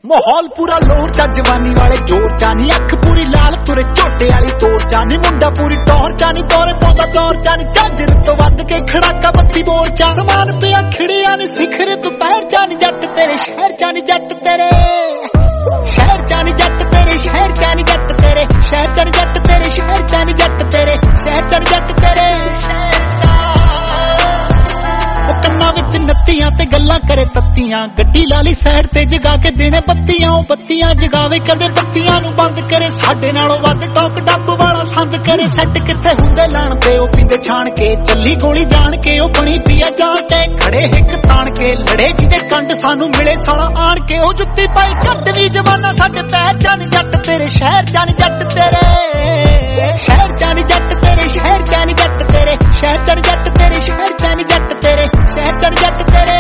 माहौल पूरा लोर चा जवानी वाले जोर चा नी अख पूरी लाल तुरे झोटे वाली तोर चा नी मुंडा पूरी टोर चा नी दौरे पौंदा दौर चा नी झांजर तो वध के खड़ाका बत्ती बोर चा समान पिया खिड़िया नी सिखर दोपहर चा नी जट तेरे शहर चा नी जट तेरे शहर चा नी जट तेरे शहर चा नी जट तेरे शहर चा नी जट तेरे शहर चा नी जट तेरे शहर चा नी जट तेरे कन्ना विच नत्तियां ते गल्लां करे तत्तियां गड्डी लाली साइड ते जगा के देने बत्तियां ओ बत्तियां जगावे कदे बत्तियां नू बंद करे साडे नालों वध टॉक डब वाला संद करे सैट किथे हुंदे लाण ते ओ पींदे छाण के चली गोली जान के ओ बणी पिया जान ते खड़े हिक ताण के लड़े जिदे कंड सानू मिले साला आण के ओ जुत्ती पाई घट वी जवाना साडे पैर जानी जट तेरे शहर जानी जट तेरे शहर जानी जट तेरे शहर जानी जट तेरे शहर जानी जट तेरे शहर जानी जट तेरे शहर जानी जट तेरे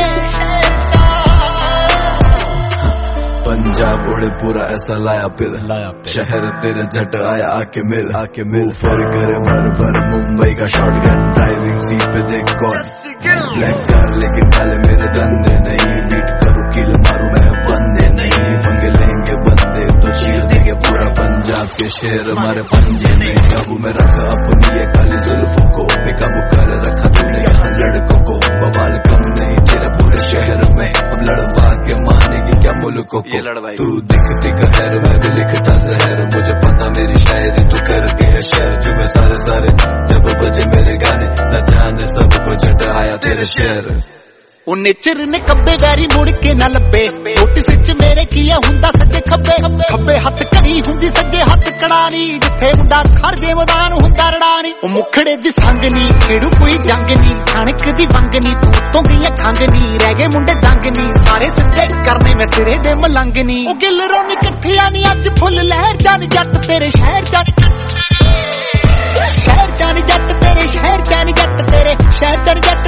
पंजाब उड़े पूरा ऐसा लाया पिल शहर तेरे जट आया आके मिल फर करे भर मुंबई का शॉटगन ड्राइविंग सीट पे देख कौन ब्लैक कार लेकिन काले मेरे धंधे नहीं मीट करूँ किल मारू मैं बंदे नहीं पंगे लेंगे बंदे तो चीर देंगे पूरा पंजाब के शहर हमारे पंजे में काबू में रखा अपनी ये काली जुल्फों को बेकाबू कर रखा तूने यहाँ लड़कों को बवाल कम नहीं तेरे पूरे शहर में अब लड़वा के मानेगी क्या मुल्कों को तू दिखती कहर मैं भी लिखता जहर मुझे पता मेरी शायरी तू करती है शहर जो मैं सारे जब बजे मेरे गाने न जाने सबको झट आया तेरे शहर ओ नेचर ने कब्बे वैरी मुड़ के ना लब्बे नोटिस च मेरे किया हुंदा सज्जे खब्बे खब्बे हथ घड़ी हुंदी सज्जे हथ कड़ानी जिथे मुंडा खड़ जे मैदान हुंदा रड़ानी ओ मुखड़े दी संग नी खेड़ू कोई जंग नी खानक दी वंग नी तू तो गई खंग नी रह गए मुंडे दंग नी सारे सिद्धे करने में सिरे दे मलंग नी ओ गिल रोनी कट्ठियां नी अज फुल लहर जानी जट तेरे शहर जानी शहर जानी जट तेरे शहर जानी जट तेरे शहर जानी जट